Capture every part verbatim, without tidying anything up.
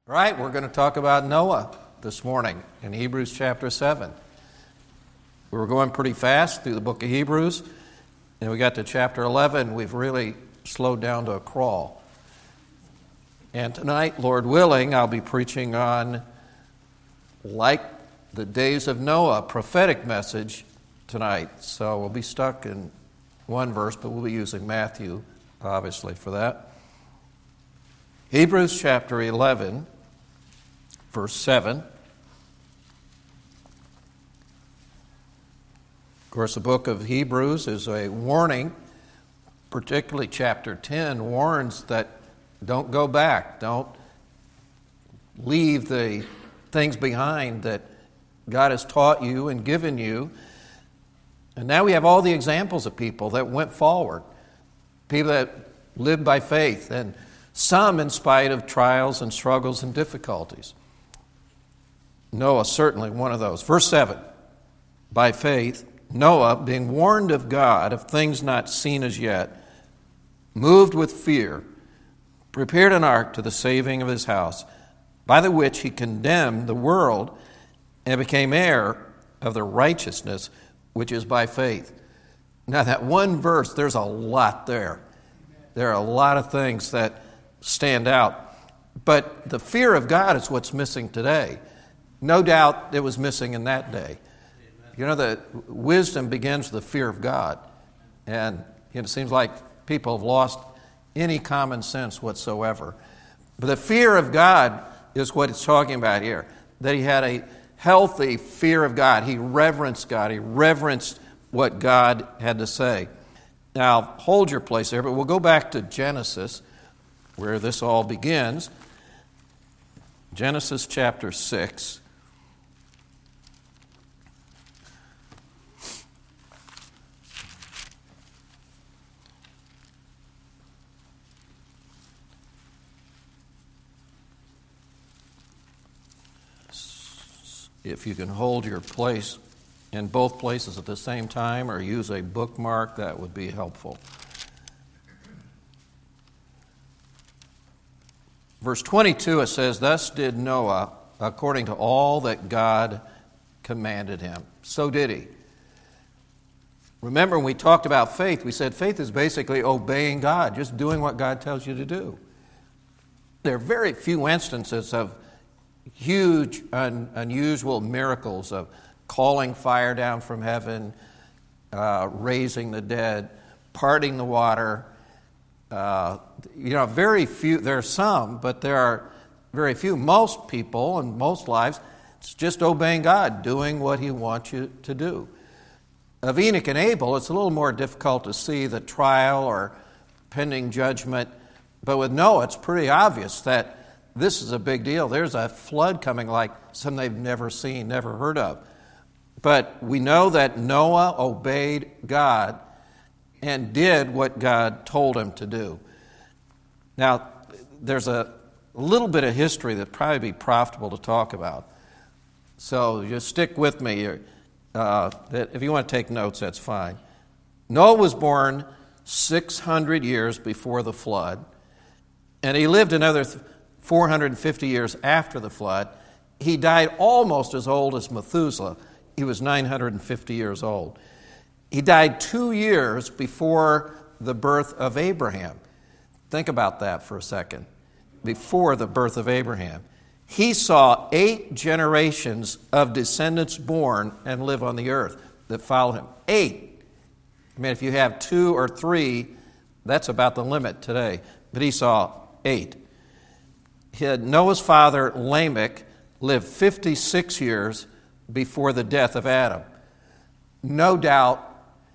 All right, we're going to talk about Noah this morning in Hebrews chapter seven. We were going pretty fast through the book of Hebrews, and we got to chapter eleven. We've really slowed down to a crawl. And tonight, Lord willing, I'll be preaching on, like the days of Noah, a prophetic message tonight. So we'll be stuck in one verse, but we'll be using Matthew, obviously, for that. Hebrews chapter eleven, verse seven. Of course, the book of Hebrews is a warning, particularly chapter ten warns that don't go back, don't leave the things behind that God has taught you and given you. And now we have all the examples of people that went forward, people that lived by faith, and some in spite of trials and struggles and difficulties. Noah certainly one of those. Verse seven, by faith, Noah, being warned of God of things not seen as yet, moved with fear, prepared an ark to the saving of his house, by the which he condemned the world and became heir of the righteousness which is by faith. Now that one verse, there's a lot there. There are a lot of things that stand out. But the fear of God is what's missing today. No doubt it was missing in that day. You know, the wisdom begins with the fear of God. And it seems like people have lost any common sense whatsoever. But the fear of God is what it's talking about here. That he had a healthy fear of God. He reverenced God. He reverenced what God had to say. Now, hold your place there, but we'll go back to Genesis, where this all begins. Genesis chapter six. If you can hold your place in both places at the same time or use a bookmark, that would be helpful. Verse twenty-two, it says, "Thus did Noah according to all that God commanded him." So did he. Remember when we talked about faith, we said faith is basically obeying God, just doing what God tells you to do. There are very few instances of huge, un, unusual miracles of calling fire down from heaven, uh, raising the dead, parting the water. Uh, you know, very few, there are some, but there are very few. Most people and most lives, it's just obeying God, doing what he wants you to do. Of Enoch and Abel, it's a little more difficult to see the trial or pending judgment. But with Noah, it's pretty obvious that this is a big deal. There's a flood coming like some they've never seen, never heard of. But we know that Noah obeyed God and did what God told him to do. Now, there's a little bit of history that'd probably be profitable to talk about. So just stick with me. Uh, if you want to take notes, that's fine. Noah was born six hundred years before the flood, and he lived another four hundred fifty years after the flood. He died almost as old as Methuselah. He was nine hundred fifty years old. He died two years before the birth of Abraham. Think about that for a second. Before the birth of Abraham. He saw eight generations of descendants born and live on the earth that followed him. Eight. I mean, if you have two or three, that's about the limit today. But he saw eight. He had Noah's father, Lamech, lived fifty-six years before the death of Adam. No doubt,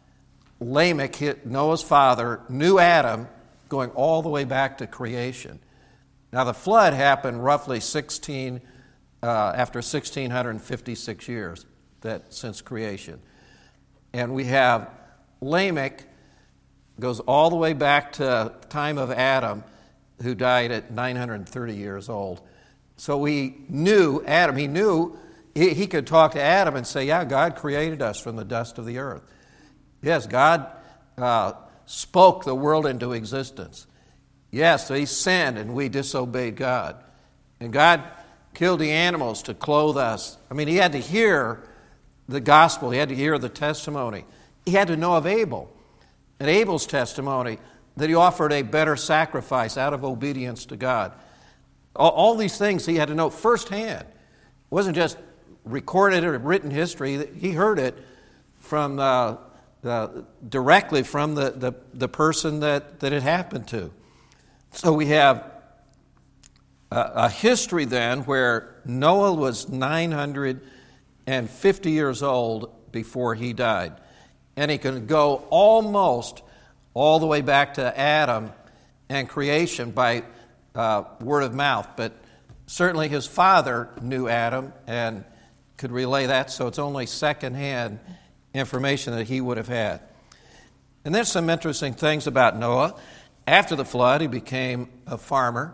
Lamech, Noah's father, knew Adam going all the way back to creation. Now, the flood happened roughly sixteen uh, after one thousand six hundred fifty-six years that since creation. And we have Lamech goes all the way back to the time of Adam, who died at nine hundred thirty years old. So we knew Adam. He knew he, he could talk to Adam and say, yeah, God created us from the dust of the earth. Yes, God uh, spoke the world into existence. Yes, he sinned and we disobeyed God. And God killed the animals to clothe us. I mean, he had to hear the gospel. He had to hear the testimony. He had to know of Abel, and Abel's testimony that he offered a better sacrifice out of obedience to God. All, all these things he had to know firsthand. It wasn't just recorded or written history. He heard it from uh, uh, directly from the, the, the person that, that it happened to. So we have a, a history then where Noah was nine hundred fifty years old before he died. And he can go almost all the way back to Adam and creation by uh, word of mouth. But certainly his father knew Adam and could relay that, so it's only secondhand information that he would have had. And there's some interesting things about Noah. After the flood, he became a farmer.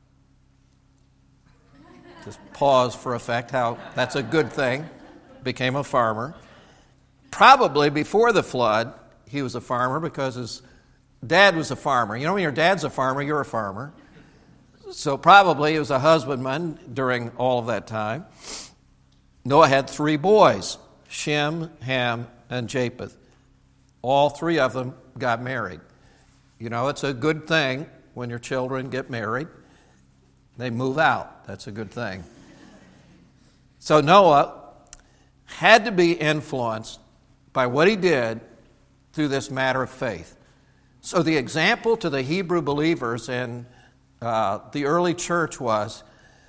Just pause for effect, how that's a good thing. Became a farmer. Probably before the flood, he was a farmer because his dad was a farmer. You know, when your dad's a farmer, you're a farmer. So probably he was a husbandman during all of that time. Noah had three boys, Shem, Ham, and Japheth. All three of them got married. You know, it's a good thing when your children get married. They move out. That's a good thing. So Noah had to be influenced by what he did through this matter of faith. So the example to the Hebrew believers in uh, the early church was,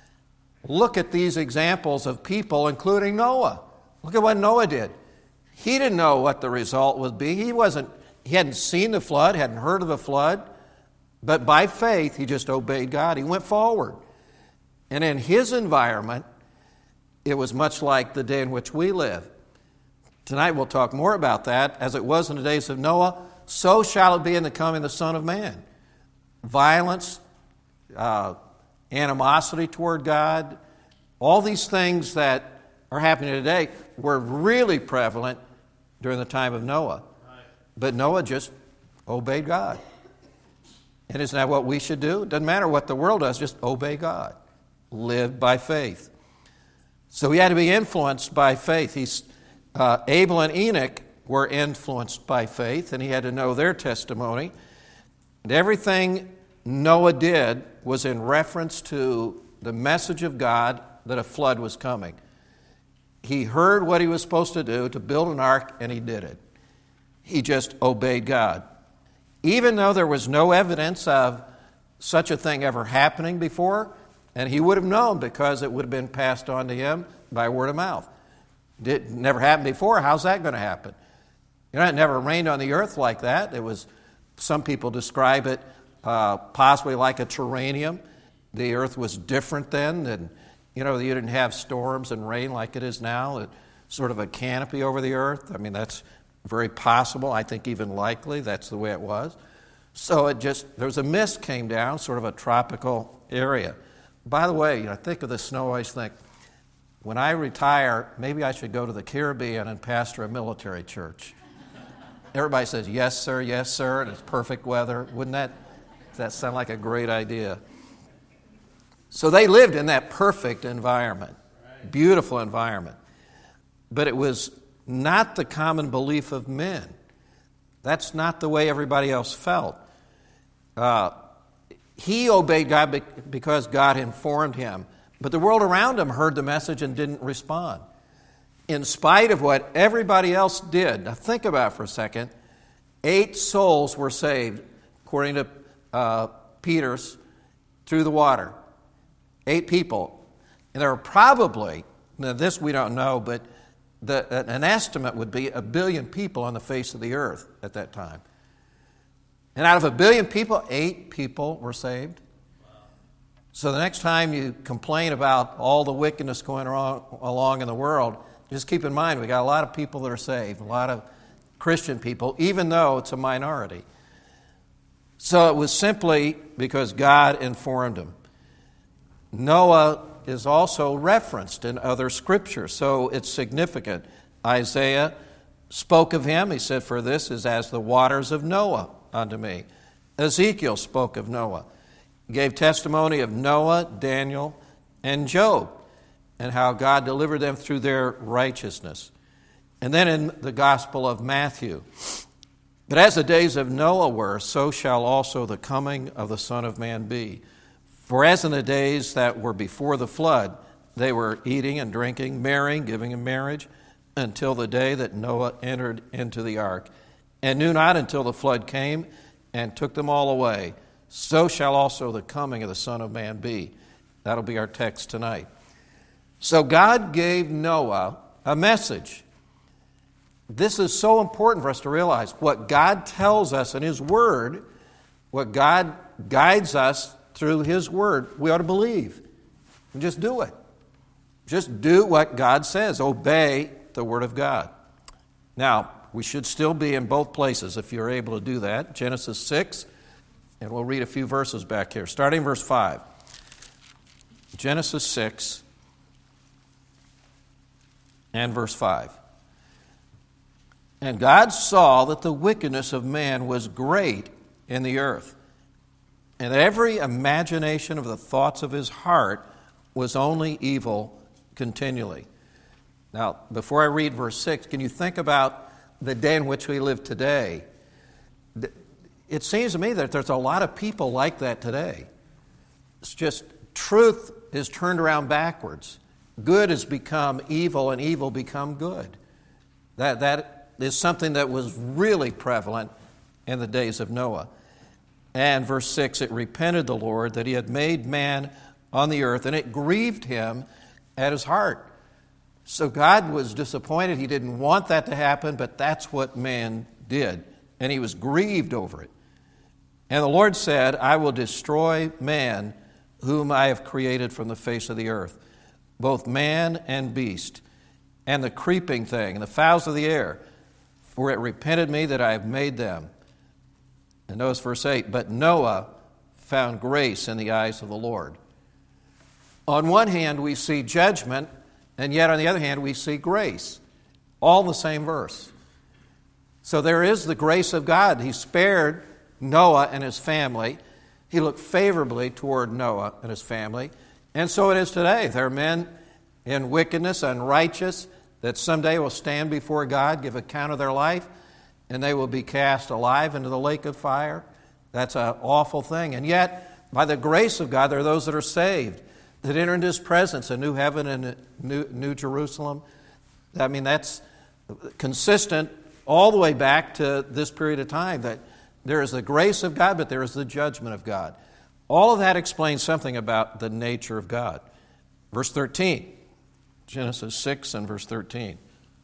look at these examples of people, including Noah. Look at what Noah did. He didn't know what the result would be. He wasn't. He hadn't seen the flood, hadn't heard of the flood, but by faith he just obeyed God. He went forward. And in his environment, it was much like the day in which we live. Tonight we'll talk more about that. As it was in the days of Noah, so shall it be in the coming of the Son of Man. Violence, uh, animosity toward God, all these things that are happening today were really prevalent during the time of Noah. But Noah just obeyed God. And isn't that what we should do? It doesn't matter what the world does, just obey God. Live by faith. So he had to be influenced by faith. He's, uh, Abel and Enoch were influenced by faith, and he had to know their testimony. And everything Noah did was in reference to the message of God that a flood was coming. He heard what he was supposed to do, to build an ark, and he did it. He just obeyed God. Even though there was no evidence of such a thing ever happening before, and he would have known because it would have been passed on to him by word of mouth. It never happened before. How's that going to happen? You know, it never rained on the earth like that. It was, some people describe it uh, possibly like a terranium. The earth was different then, and you know, you didn't have storms and rain like it is now. It, sort of a canopy over the earth. I mean, that's very possible. I think even likely that's the way it was. So it just, there was a mist came down, sort of a tropical area. By the way, you know, think of the snow, I always think, when I retire, maybe I should go to the Caribbean and pastor a military church. Everybody says, yes, sir, yes, sir, and it's perfect weather. Wouldn't that, does that sound like a great idea? So they lived in that perfect environment, beautiful environment. But it was not the common belief of men. That's not the way everybody else felt. Uh, he obeyed God because God informed him. But the world around him heard the message and didn't respond. In spite of what everybody else did. Now think about it for a second. Eight souls were saved, according to uh, Peter's, through the water. Eight people. And there were probably, now this we don't know, but the, an estimate would be a billion people on the face of the earth at that time. And out of a billion people, eight people were saved. So the next time you complain about all the wickedness going wrong, along in the world, just keep in mind we got a lot of people that are saved, a lot of Christian people, even though it's a minority. So it was simply because God informed them. Noah is also referenced in other scriptures, so it's significant. Isaiah spoke of him. He said, "For this is as the waters of Noah unto me." Ezekiel spoke of Noah. He gave testimony of Noah, Daniel, and Job, and how God delivered them through their righteousness. And then in the Gospel of Matthew, but as the days of Noah were, so shall also the coming of the Son of Man be. For as in the days that were before the flood, they were eating and drinking, marrying, giving in marriage, until the day that Noah entered into the ark, and knew not until the flood came and took them all away. So shall also the coming of the Son of Man be. That'll be our text tonight. So God gave Noah a message. This is so important for us to realize. What God tells us in His Word, what God guides us through His Word, we ought to believe. And just do it. Just do what God says. Obey the Word of God. Now, we should still be in both places if you're able to do that. Genesis six, and we'll read a few verses back here. Starting verse five. Genesis six and verse five. And God saw that the wickedness of man was great in the earth, and that every imagination of the thoughts of his heart was only evil continually. Now, before I read verse six, can you think about the day in which we live today? It seems to me that there's a lot of people like that today. It's just truth is turned around backwards. Good has become evil, and evil become good. That that is something that was really prevalent in the days of Noah. And verse six, it repented the Lord that He had made man on the earth, and it grieved Him at His heart. So God was disappointed. He didn't want that to happen, but that's what man did, and He was grieved over it. And the Lord said, I will destroy man whom I have created from the face of the earth, both man and beast, and the creeping thing, and the fowls of the air, for it repented me that I have made them. And notice verse eight, but Noah found grace in the eyes of the Lord. On one hand, we see judgment, and yet on the other hand, we see grace. All in the same verse. So there is the grace of God. He spared Noah and his family. He looked favorably toward Noah and his family. And so it is today. There are men in wickedness, unrighteous, that someday will stand before God, give account of their life, and they will be cast alive into the lake of fire. That's an awful thing. And yet, by the grace of God, there are those that are saved, that enter into His presence, a new heaven and a new, new Jerusalem. I mean, that's consistent all the way back to this period of time, that there is the grace of God, but there is the judgment of God. All of that explains something about the nature of God. Verse thirteen, Genesis six and verse thirteen.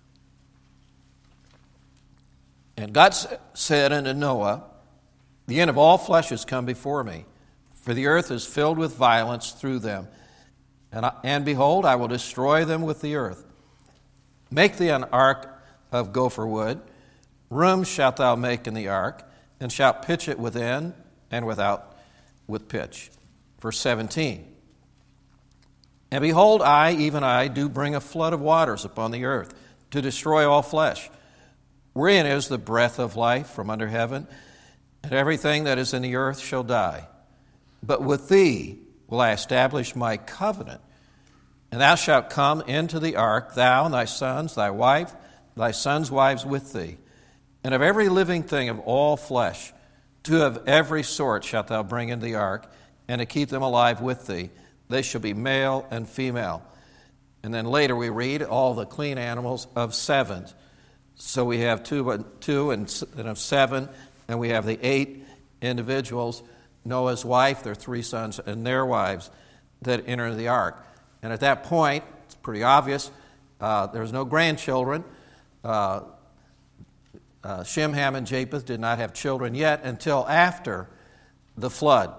And God said unto Noah, the end of all flesh is come before me, for the earth is filled with violence through them. And, I, and behold, I will destroy them with the earth. Make thee an ark of gopher wood. Rooms shalt thou make in the ark, and shalt pitch it within and without with pitch. Verse seventeen. And behold, I, even I, do bring a flood of waters upon the earth, to destroy all flesh, wherein is the breath of life from under heaven, and everything that is in the earth shall die. But with thee will I establish my covenant, and thou shalt come into the ark, thou and thy sons, thy wife, thy sons' wives with thee, and of every living thing of all flesh, two of every sort shalt thou bring into the ark, and to keep them alive with thee. They shall be male and female. And then later we read all the clean animals of seven. So we have two, two and, and of seven, and we have the eight individuals, Noah's wife, their three sons, and their wives that enter the ark. And at that point, it's pretty obvious, uh, there's no grandchildren. Uh, uh, Shem, Ham, and Japheth did not have children yet until after the flood.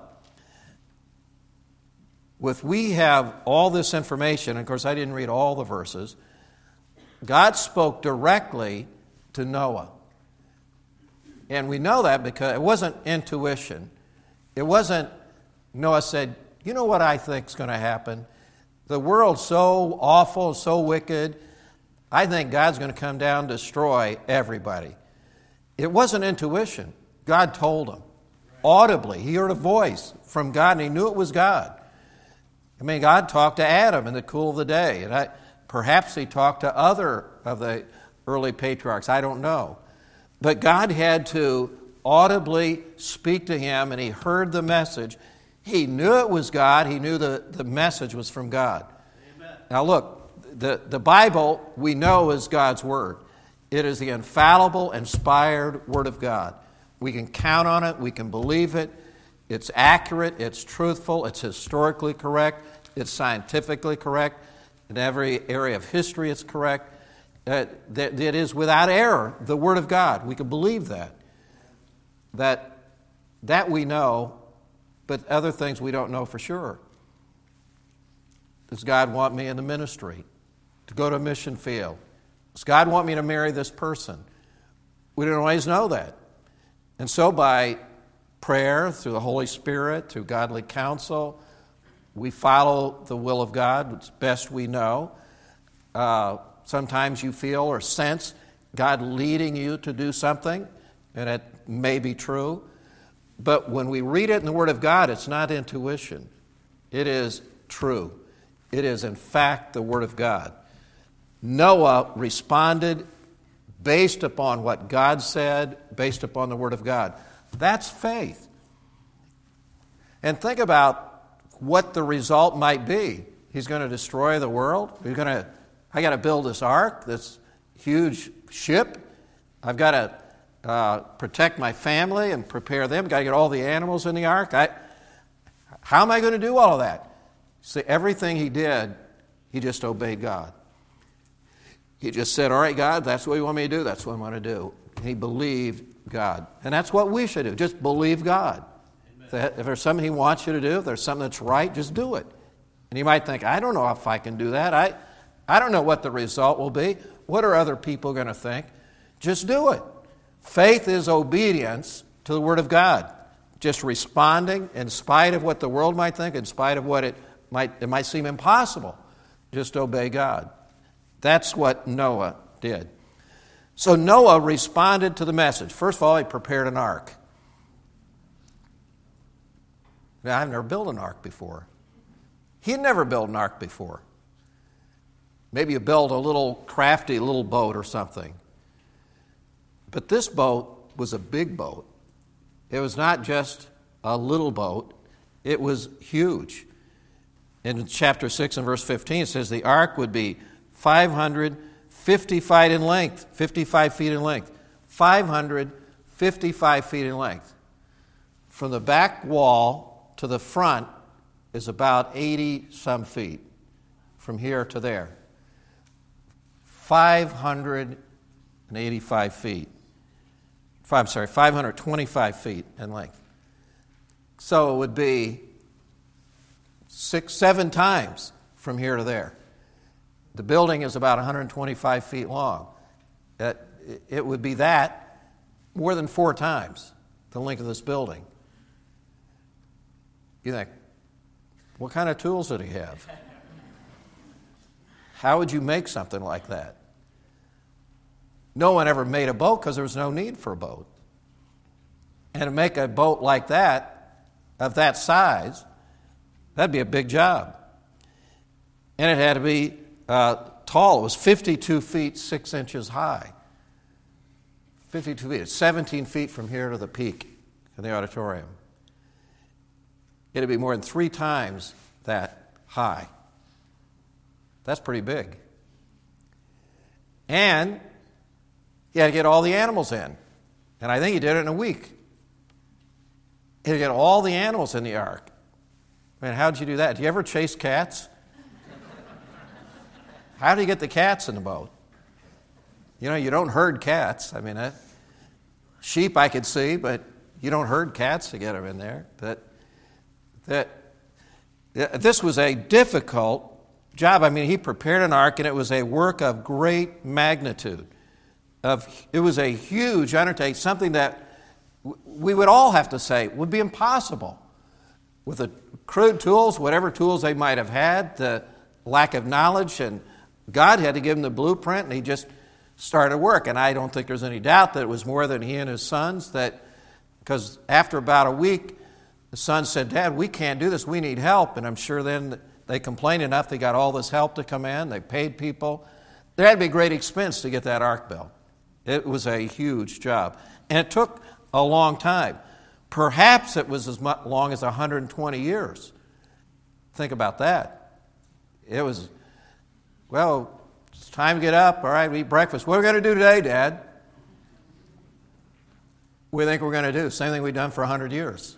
With we have all this information, and of course I didn't read all the verses, God spoke directly to Noah. And we know that because it wasn't intuition. It wasn't, Noah said, you know what I think is going to happen? The world's so awful, so wicked, I think God's going to come down and destroy everybody. It wasn't intuition. God told him audibly. He heard a voice from God, and he knew it was God. I mean, God talked to Adam in the cool of the day, and I, perhaps he talked to other of the early patriarchs. I don't know. But God had to audibly speak to him, and he heard the message. He knew it was God. He knew the, the message was from God. Amen. Now look, the, the Bible we know is God's Word. It is the infallible, inspired Word of God. We can count on it. We can believe it. It's accurate. It's truthful. It's historically correct. It's scientifically correct. In every area of history, it's correct. Uh, that it is without error the Word of God. We can believe that. That that we know, but other things we don't know for sure. Does God want me in the ministry? To go to a mission field? Does God want me to marry this person? We don't always know that. And so by prayer, through the Holy Spirit, through godly counsel, we follow the will of God as best we know. Uh, sometimes you feel or sense God leading you to do something, and it may be true. But when we read it in the Word of God, it's not intuition. It is true. It is, in fact, the Word of God. Noah responded based upon what God said, based upon the Word of God. That's faith. And think about what the result might be. He's going to destroy the world. He's going to, I got to build this ark, this huge ship. I've got to uh, protect my family and prepare them. Got to get all the animals in the ark. I, how am I going to do all of that? See, everything he did, he just obeyed God. He just said, all right, God, that's what you want me to do. That's what I want to do. He believed God. And that's what we should do. Just believe God. Amen. If there's something he wants you to do, if there's something that's right, just do it. And you might think, I don't know if I can do that. I, I don't know what the result will be. What are other people going to think? Just do it. Faith is obedience to the Word of God. Just responding in spite of what the world might think, in spite of what it might, it might seem impossible. Just obey God. That's what Noah did. So Noah responded to the message. First of all, he prepared an ark. Now, I've never built an ark before. He had never built an ark before. Maybe you build a little crafty little boat or something. But this boat was a big boat. It was not just a little boat. It was huge. In chapter six and verse fifteen, it says the ark would be five hundred fifty feet in length, fifty-five feet in length, five hundred fifty-five feet in length. From the back wall to the front is about eighty some feet, from here to there. five hundred eighty-five feet. I'm sorry, five hundred twenty-five feet in length. So it would be six, seven times from here to there. The building is about one hundred twenty-five feet long. It, it would be that more than four times the length of this building. You think, what kind of tools did he have? How would you make something like that? No one ever made a boat because there was no need for a boat. And to make a boat like that, of that size, that'd be a big job. And it had to be uh, tall. It was fifty-two feet, six inches high. fifty-two feet. It's seventeen feet from here to the peak in the auditorium. It'd be more than three times that high. That's pretty big. And he had to get all the animals in. And I think he did it in a week. He had to get all the animals in the ark. I mean, how did you do that? Do you ever chase cats? How do you get the cats in the boat? You know, you don't herd cats. I mean, uh, sheep I could see, but you don't herd cats to get them in there. That, that, this was a difficult job. I mean, he prepared an ark, and it was a work of great magnitude. Of, it was a huge undertaking, something that we would all have to say would be impossible. With the crude tools, whatever tools they might have had, the lack of knowledge, and God had to give him the blueprint, and he just started work. And I don't think there's any doubt that it was more than he and his sons, that because after about a week, the son said, Dad, we can't do this, we need help. And I'm sure then they complained enough, they got all this help to come in, they paid people. There had to be great expense to get that ark built. It was a huge job. And it took a long time. Perhaps it was as much, long as one hundred twenty years. Think about that. It was, well, it's time to get up. All right, we eat breakfast. What are we going to do today, Dad? What do you think we're going to do? Same thing we've done for one hundred years.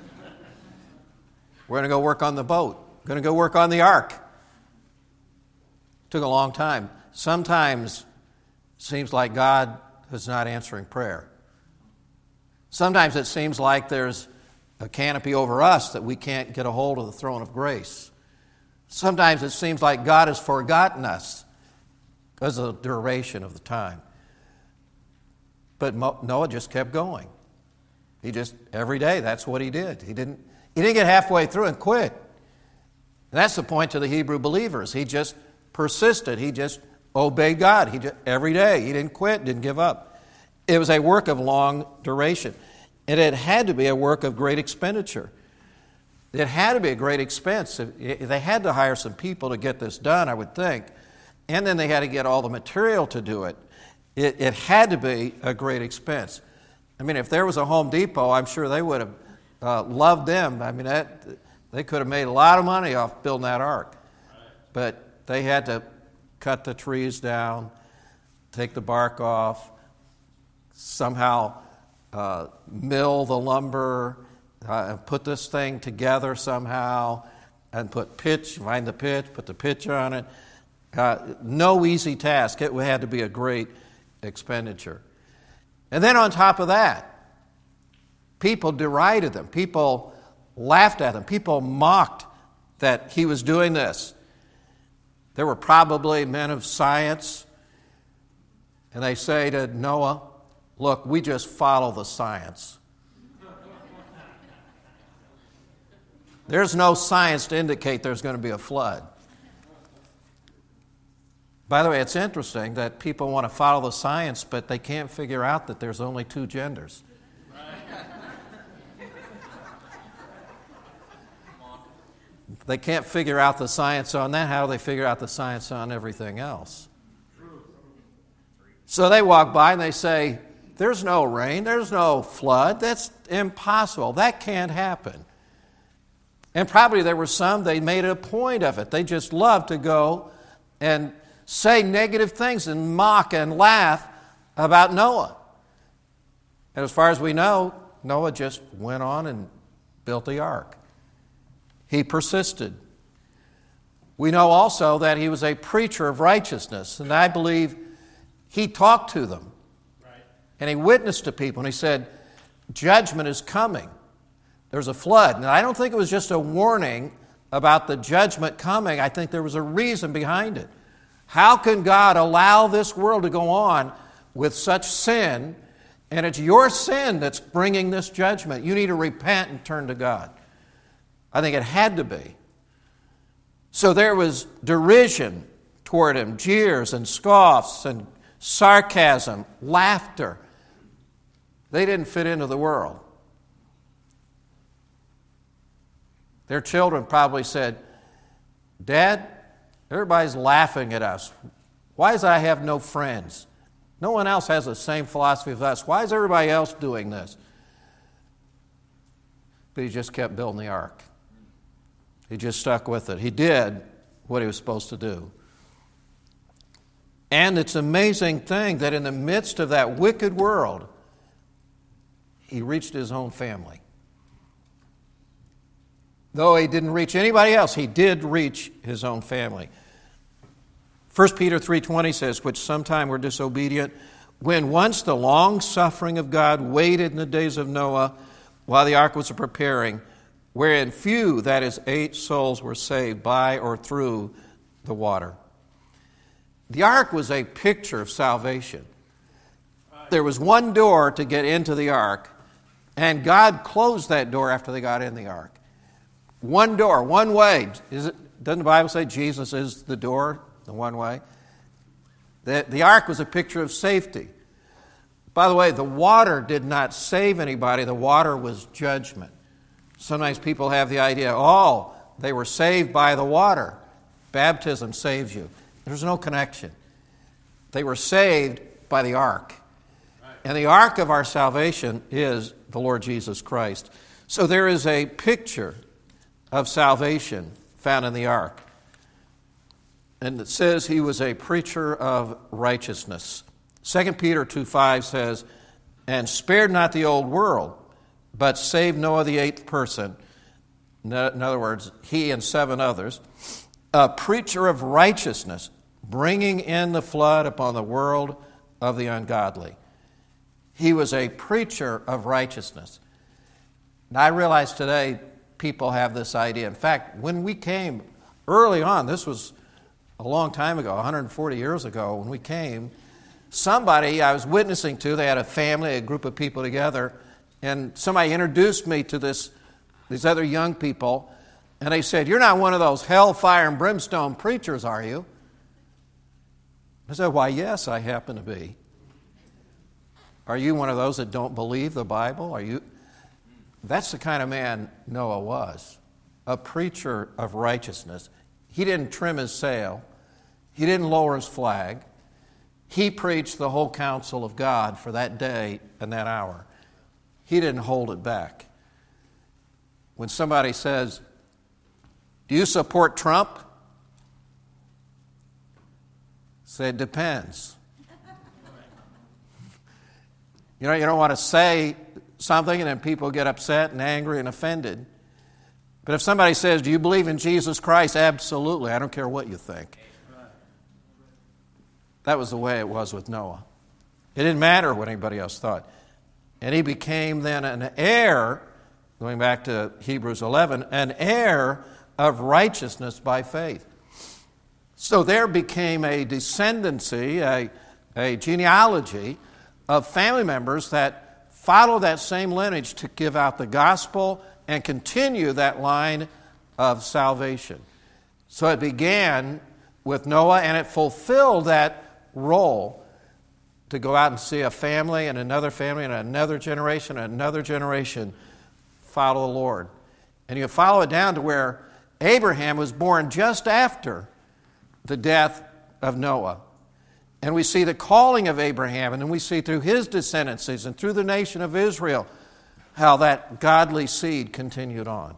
We're going to go work on the boat. We're going to go work on the ark. Took a long time. Sometimes it seems like God is not answering prayer. Sometimes it seems like there's a canopy over us that we can't get a hold of the throne of grace. Sometimes it seems like God has forgotten us because of the duration of the time. But Noah just kept going. He just, every day, that's what he did. He didn't, he didn't get halfway through and quit. And that's the point to the Hebrew believers. He just persisted. He just obeyed God. He just, every day. He didn't quit, didn't give up. It was a work of long duration. And it had to be a work of great expenditure. It had to be a great expense. They had to hire some people to get this done, I would think. And then they had to get all the material to do it. It, it had to be a great expense. I mean, if there was a Home Depot, I'm sure they would have uh, loved them. I mean, that, they could have made a lot of money off building that ark. But they had to cut the trees down, take the bark off, somehow uh, mill the lumber, uh, put this thing together somehow, and put pitch, find the pitch, put the pitch on it. Uh, no easy task. It had to be a great expenditure. And then on top of that, people derided them. People laughed at him. People mocked that he was doing this. There were probably men of science, and they say to Noah, look, we just follow the science. There's no science to indicate there's going to be a flood. By the way, it's interesting that people want to follow the science, but they can't figure out that there's only two genders. They can't figure out the science on that. How do they figure out the science on everything else? So they walk by and they say, there's no rain, there's no flood, that's impossible, that can't happen. And probably there were some, they made a point of it. They just loved to go and say negative things and mock and laugh about Noah. And as far as we know, Noah just went on and built the ark. He persisted. We know also that he was a preacher of righteousness, and I believe he talked to them. Right. And he witnessed to people, and he said, judgment is coming. There's a flood. And I don't think it was just a warning about the judgment coming. I think there was a reason behind it. How can God allow this world to go on with such sin, and it's your sin that's bringing this judgment? You need to repent and turn to God. I think it had to be. So there was derision toward him, jeers and scoffs and sarcasm, laughter. They didn't fit into the world. Their children probably said, Dad, everybody's laughing at us. Why does I have no friends? No one else has the same philosophy as us. Why is everybody else doing this? But he just kept building the ark. He just stuck with it. He did what he was supposed to do. And it's an amazing thing that in the midst of that wicked world, he reached his own family. Though he didn't reach anybody else, he did reach his own family. First Peter three twenty says, which sometime were disobedient, when once the long suffering of God waited in the days of Noah while the ark was preparing, wherein few, that is, eight souls were saved by or through the water. The ark was a picture of salvation. There was one door to get into the ark, and God closed that door after they got in the ark. One door, one way. Is it, doesn't the Bible say Jesus is the door, the one way? The, the ark was a picture of safety. By the way, the water did not save anybody. The water was judgment. Sometimes people have the idea, oh, They were saved by the water. Baptism saves you. There's no connection. They were saved by the ark. And the ark of our salvation is the Lord Jesus Christ. So there is a picture of salvation found in the ark. And it says he was a preacher of righteousness. Second Peter two five says, and spared not the old world, but saved Noah the eighth person. In other words, he and seven others, a preacher of righteousness, bringing in the flood upon the world of the ungodly. He was a preacher of righteousness. Now, I realize today people have this idea. In fact, when we came early on, this was a long time ago, one hundred forty years ago, when we came, somebody I was witnessing to, they had a family, a group of people together, and somebody introduced me to this, these other young people, and they said, you're not one of those hellfire and brimstone preachers, are you? I said, why, yes, I happen to be. Are you one of those that don't believe the Bible? Are you? That's the kind of man Noah was, a preacher of righteousness. He didn't trim his sail. He didn't lower his flag. He preached the whole counsel of God for that day and that hour. He didn't hold it back. When somebody says, do you support Trump? Say, it depends. You know, you don't want to say something and then people get upset and angry and offended. But if somebody says, do you believe in Jesus Christ? Absolutely. I don't care what you think. That was the way it was with Noah. It didn't matter what anybody else thought. And he became then an heir, going back to Hebrews eleven, an heir of righteousness by faith. So there became a descendancy, a, a genealogy of family members that follow that same lineage to give out the gospel and continue that line of salvation. So it began with Noah, and it fulfilled that role to go out and see a family and another family and another generation and another generation follow the Lord. And you follow it down to where Abraham was born just after the death of Noah. And we see the calling of Abraham, and then we see through his descendants and through the nation of Israel how that godly seed continued on.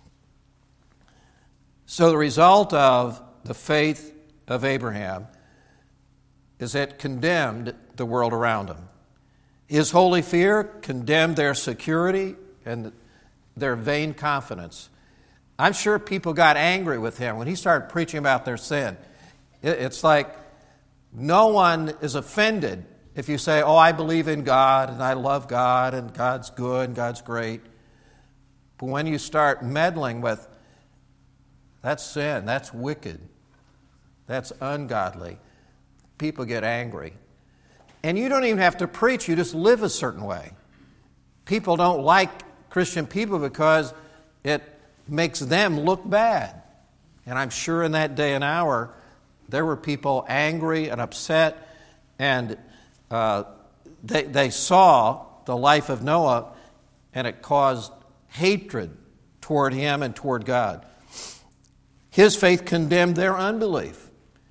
So the result of the faith of Abraham is it condemned the world around him. His holy fear condemned their security and their vain confidence. I'm sure people got angry with him when he started preaching about their sin. It's like no one is offended if you say, oh, I believe in God and I love God and God's good and God's great. But when you start meddling with, that's sin, that's wicked, that's ungodly, people get angry. And you don't even have to preach, you just live a certain way. People don't like Christian people because it makes them look bad. And I'm sure in that day and hour, there were people angry and upset, and uh, they, they saw the life of Noah, and it caused hatred toward him and toward God. His faith condemned their unbelief.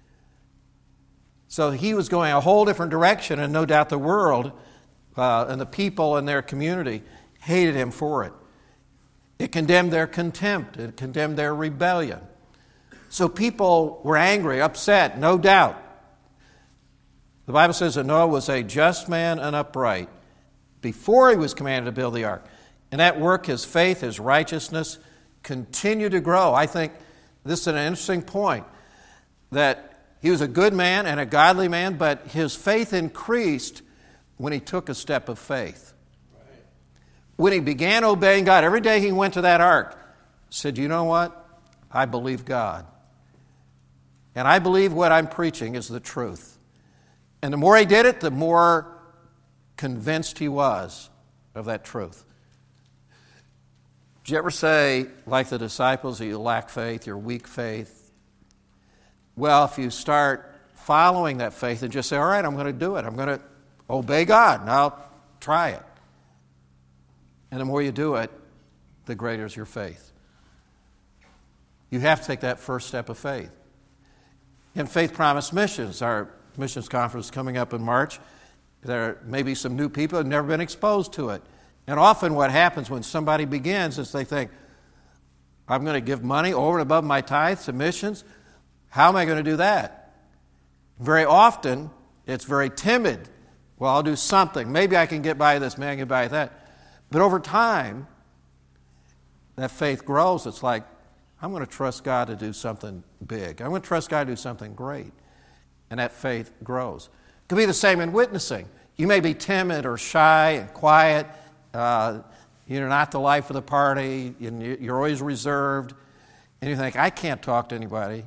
So he was going a whole different direction, and no doubt the world uh, and the people in their community hated him for it. It condemned their contempt. It condemned their rebellion. So people were angry, upset, no doubt. The Bible says that Noah was a just man and upright before he was commanded to build the ark. And that work, his faith, his righteousness, continued to grow. I think this is an interesting point, that he was a good man and a godly man, but his faith increased when he took a step of faith. Right. When he began obeying God, every day he went to that ark, said, you know what? I believe God. And I believe what I'm preaching is the truth. And the more he did it, the more convinced he was of that truth. Did you ever say, like the disciples, that you lack faith, you're weak faith? Well, if you start following that faith and just say, all right, I'm going to do it. I'm going to obey God. Now try it. And the more you do it, the greater is your faith. You have to take that first step of faith. In Faith Promise Missions, our missions conference coming up in March, there may be some new people who have never been exposed to it. And often what happens when somebody begins is they think, I'm going to give money over and above my tithes to missions. How am I going to do that? Very often, it's very timid. Well, I'll do something. Maybe I can get by this, maybe I can get by that. But over time, that faith grows. It's like, I'm going to trust God to do something big. I'm going to trust God to do something great. And that faith grows. It could be the same in witnessing. You may be timid or shy and quiet. Uh, you're not the life of the party. You're always reserved. And you think, I can't talk to anybody.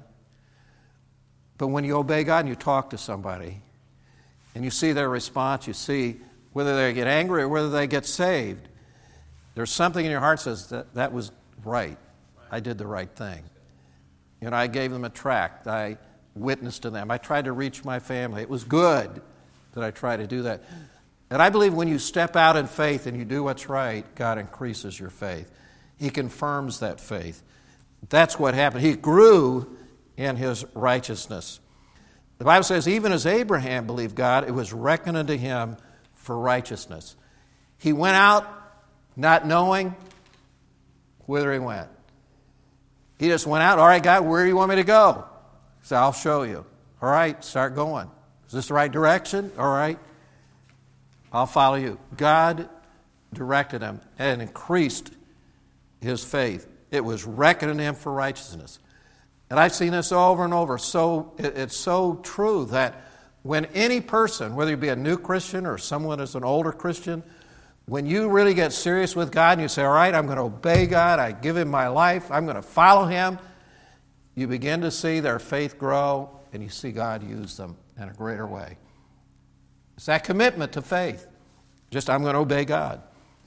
But when you obey God and you talk to somebody, and you see their response, you see whether they get angry or whether they get saved, there's something in your heart that says, that, that was right. I did the right thing. You know, I gave them a tract. I witnessed to them. I tried to reach my family. It was good that I tried to do that. And I believe when you step out in faith and you do what's right, God increases your faith. He confirms that faith. That's what happened. He grew in his righteousness. The Bible says, even as Abraham believed God, it was reckoned unto him for righteousness. He went out not knowing whither he went. He just went out, all right, God, where do you want me to go? He said, I'll show you. All right, start going. Is this the right direction? All right, I'll follow you. God directed him and increased his faith. It was reckoned unto him for righteousness. And I've seen this over and over. So it's so true that when any person, whether you be a new Christian or someone that's an older Christian, when you really get serious with God and you say, all right, I'm going to obey God, I give him my life, I'm going to follow him, you begin to see their faith grow and you see God use them in a greater way. It's that commitment to faith. Just, I'm going to obey God.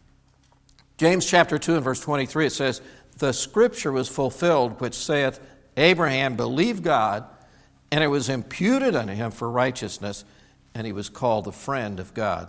James chapter two and verse twenty-three, it says, the scripture was fulfilled which saith, Abraham believed God, and it was imputed unto him for righteousness, and he was called the friend of God.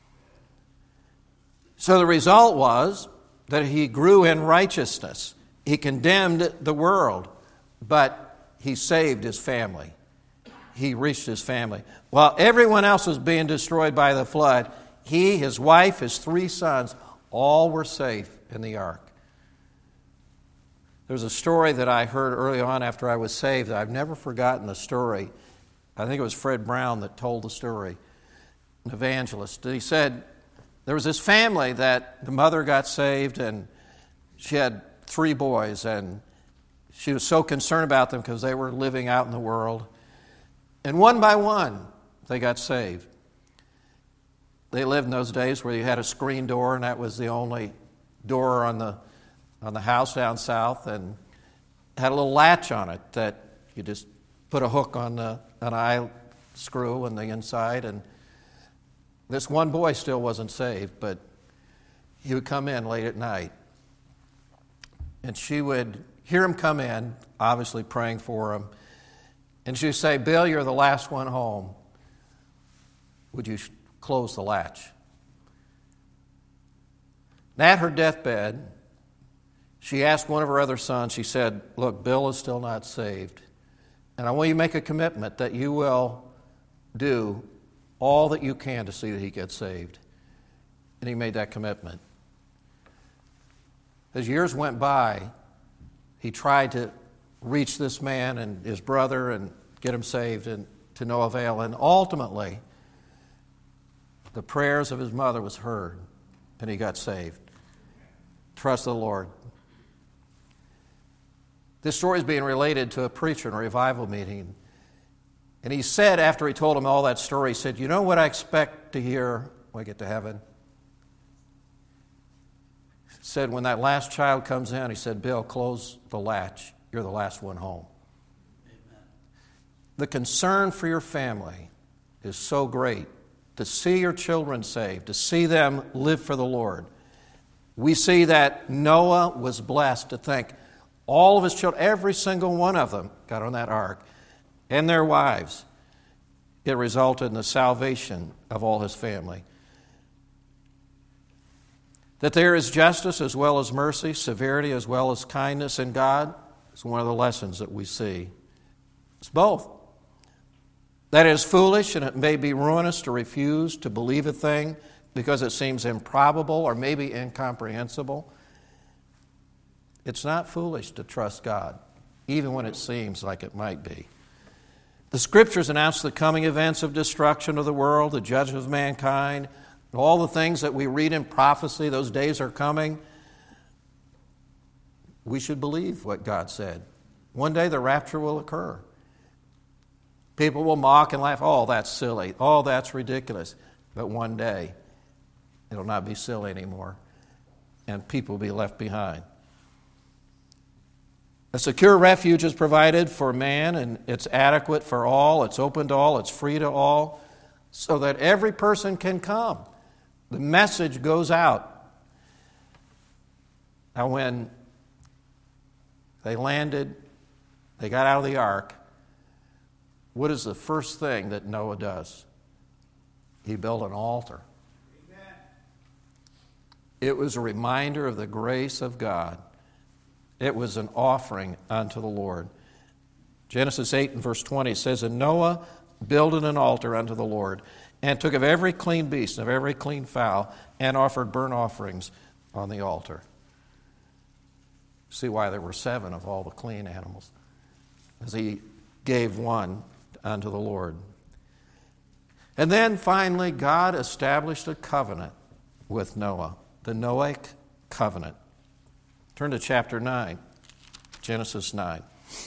So the result was that he grew in righteousness. He condemned the world, but he saved his family. He reached his family. While everyone else was being destroyed by the flood, he, his wife, his three sons, all were safe in the ark. There's a story that I heard early on after I was saved. I've never forgotten the story. I think it was Fred Brown that told the story, an evangelist. He said there was this family that the mother got saved and she had three boys, and she was so concerned about them because they were living out in the world. And one by one, they got saved. They lived in those days where you had a screen door, and that was the only door on the on the house down south, and had a little latch on it that you just put a hook on the, an eye screw on the inside. And this one boy still wasn't saved, but he would come in late at night. And she would hear him come in, obviously praying for him. And she'd say, Bill, you're the last one home. Would you close the latch? And at her deathbed, she asked one of her other sons, she said, look, Bill is still not saved. And I want you to make a commitment that you will do all that you can to see that he gets saved. And he made that commitment. As years went by, he tried to reach this man and his brother and get him saved, and to no avail. And ultimately, the prayers of his mother was heard, and he got saved. Trust the Lord. This story is being related to a preacher in a revival meeting. And he said, after he told him all that story, he said, you know what I expect to hear when I get to heaven? He said, when that last child comes in, he said, Bill, close the latch. You're the last one home. Amen. The concern for your family is so great. To see your children saved, to see them live for the Lord. We see that Noah was blessed to think all of his children, every single one of them, got on that ark, and their wives. It resulted in the salvation of all his family. That there is justice as well as mercy, severity as well as kindness in God, It's one of the lessons that we see. It's both. That it is foolish and it may be ruinous to refuse to believe a thing because it seems improbable or maybe incomprehensible. It's not foolish to trust God, even when it seems like it might be. The Scriptures announce the coming events of destruction of the world, the judgment of mankind, and all the things that we read in prophecy. Those days are coming. We should believe what God said. One day the rapture will occur. People will mock and laugh, oh, that's silly, oh, that's ridiculous. But one day, it'll not be silly anymore, and people will be left behind. A secure refuge is provided for man, and it's adequate for all, it's open to all, it's free to all, so that every person can come. The message goes out. Now, when they landed, they got out of the ark, what is the first thing that Noah does? He built an altar. Amen. It was a reminder of the grace of God. It was an offering unto the Lord. Genesis eight and verse twenty says, And Noah builded an altar unto the Lord, and took of every clean beast and of every clean fowl, and offered burnt offerings on the altar. See why there were seven of all the clean animals, as he gave one unto the Lord. And then finally, God established a covenant with Noah, the Noahic covenant. Turn to chapter nine, Genesis nine.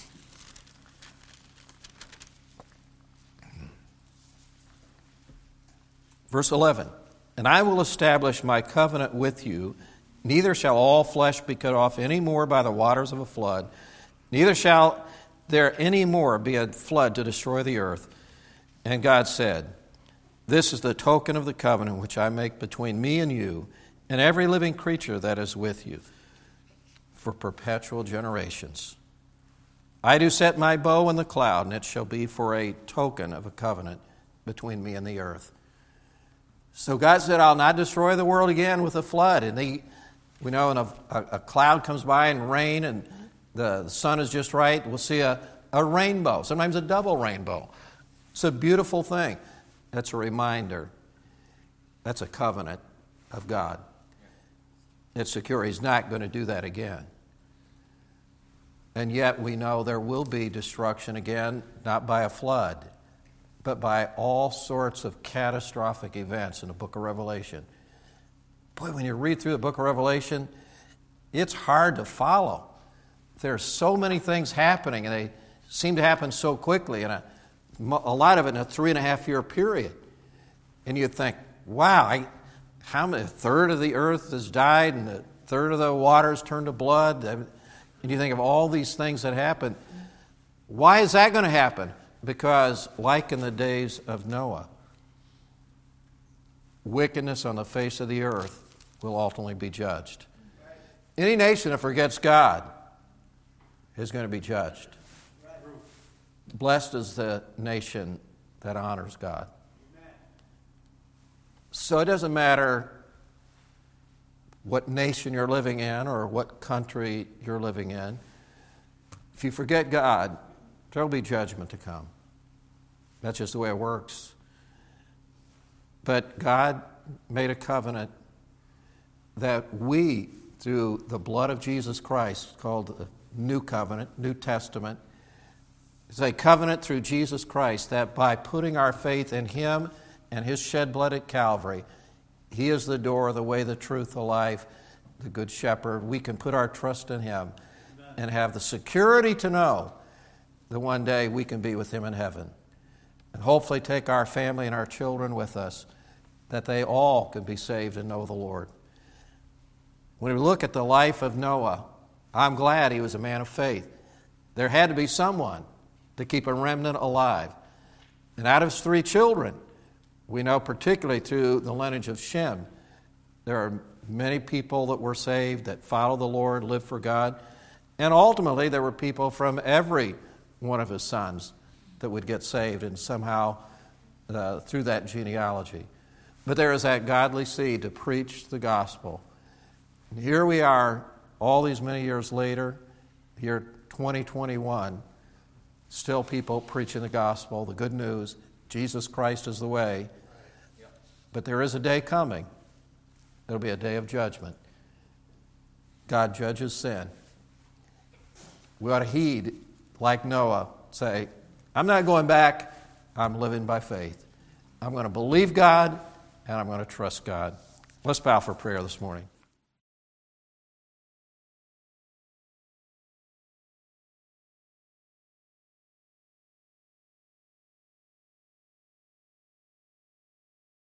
Verse eleven, And I will establish my covenant with you, neither shall all flesh be cut off any more by the waters of a flood, neither shall there any more be a flood to destroy the earth. And God said, This is the token of the covenant which I make between me and you, and every living creature that is with you, for perpetual generations. I do set my bow in the cloud, and it shall be for a token of a covenant between me and the earth. So God said, I'll not destroy the world again with a flood. And the, we know when a, a, a cloud comes by and rain, and the, the sun is just right, we'll see a, a rainbow, sometimes a double rainbow. It's a beautiful thing. That's a reminder. That's a covenant of God. It's secure. He's not going to do that again. And yet we know there will be destruction again, not by a flood, but by all sorts of catastrophic events in the book of Revelation. Boy, when you read through the book of Revelation, it's hard to follow. There are so many things happening, and they seem to happen so quickly, and a, a lot of it in a three and a half year period. And you think, wow, I, how many, a third of the earth has died, and a third of the waters turned to blood. And you think of all these things that happen. Why is that going to happen? Because, like in the days of Noah, wickedness on the face of the earth will ultimately be judged. Any nation that forgets God is going to be judged. Blessed is the nation that honors God. So it doesn't matter what nation you're living in or what country you're living in. If you forget God, there will be judgment to come. That's just the way it works. But God made a covenant that we, through the blood of Jesus Christ, called the New Covenant, New Testament, it's a covenant through Jesus Christ that by putting our faith in Him and His shed blood at Calvary, He is the door, the way, the truth, the life, the Good Shepherd. We can put our trust in Him and have the security to know that one day we can be with Him in heaven. And hopefully take our family and our children with us, that they all could be saved and know the Lord. When we look at the life of Noah, I'm glad he was a man of faith. There had to be someone to keep a remnant alive. And out of his three children, we know particularly through the lineage of Shem, there are many people that were saved, that followed the Lord, lived for God. And ultimately, there were people from every one of his sons that would get saved, and somehow uh, through that genealogy. But there is that godly seed to preach the gospel. And here we are, all these many years later, here twenty twenty-one, still people preaching the gospel, the good news, Jesus Christ is the way. But there is a day coming. It'll be a day of judgment. God judges sin. We ought to heed, like Noah, say, I'm not going back, I'm living by faith. I'm going to believe God, and I'm going to trust God. Let's bow for prayer this morning.